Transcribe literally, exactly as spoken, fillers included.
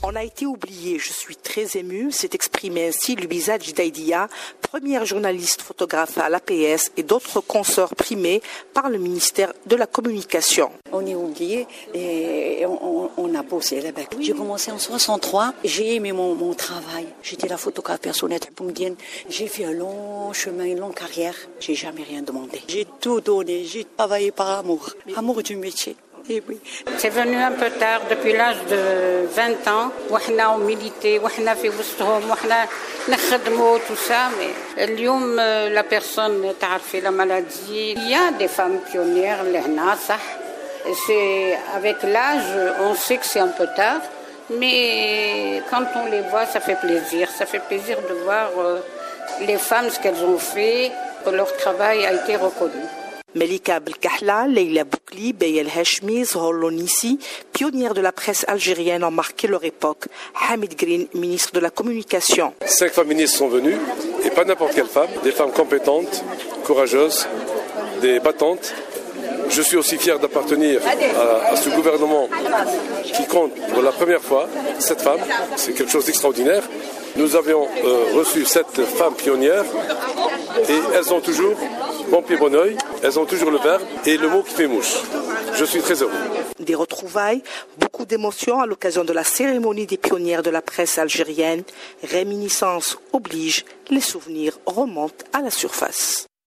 On a été oublié, je suis très émue, s'est exprimé ainsi Louisa Djidaidia, première journaliste photographe à l'A P S et d'autres consorts primés par le ministère de la Communication. On est oublié et on, on, on a bossé là-bas. Oui. J'ai commencé en soixante-trois, j'ai aimé mon, mon travail. J'étais la photographe personnelle pomdienne. J'ai fait un long chemin, une longue carrière. J'ai jamais rien demandé. J'ai tout donné, j'ai travaillé par amour, amour du métier. Eh oui. C'est venu un peu tard, depuis l'âge de vingt ans. On milité, on a fait tout ça, mais اليوم la personne a fait la maladie. Il y a des femmes pionnières, c'est avec l'âge, on sait que c'est un peu tard, mais quand on les voit, ça fait plaisir. Ça fait plaisir de voir les femmes, ce qu'elles ont fait, que leur travail a été reconnu. Melika Belkahla, Leila Boukli, Beyel Hashmi, Zohor Lonissi, pionnières de la presse algérienne ont marqué leur époque. Hamid Green, ministre de la Communication. Cinq femmes ministres sont venues, et pas n'importe quelle femme, des femmes compétentes, courageuses, des battantes. Je suis aussi fier d'appartenir à, à ce gouvernement qui compte pour la première fois sept femmes. C'est quelque chose d'extraordinaire. Nous avions euh, reçu sept femmes pionnières et elles ont toujours bon pied, bon oeil, elles ont toujours le verbe et le mot qui fait mouche. Je suis très heureux. Des retrouvailles, beaucoup d'émotions à l'occasion de la cérémonie des pionnières de la presse algérienne. Réminiscence oblige, les souvenirs remontent à la surface.